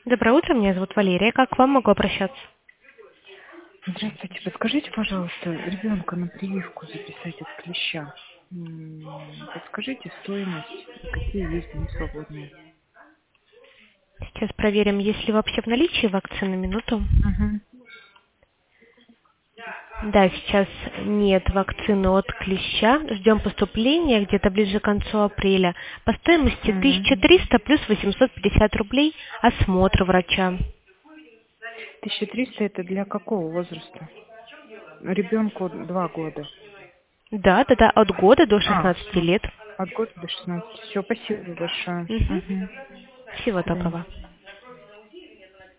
Доброе утро, меня зовут Валерия. Как к вам могу обращаться? Здравствуйте, подскажите, пожалуйста, ребенка на прививку записать от клеща. Подскажите стоимость и какие есть дни свободные. Сейчас проверим, есть ли вообще в наличии вакцина. Минуту. Мгм. Да, сейчас нет вакцины от клеща. Ждем поступления где-то ближе к концу апреля. По стоимости Мгм. 1300 плюс 850 рублей осмотр врача. 1300 это для какого возраста? Ребенку 2 года. Да, от года до А, 16 все. лет. От года до 16. Все, спасибо большое. Мгм. Мгм. Всего До свидания. доброго.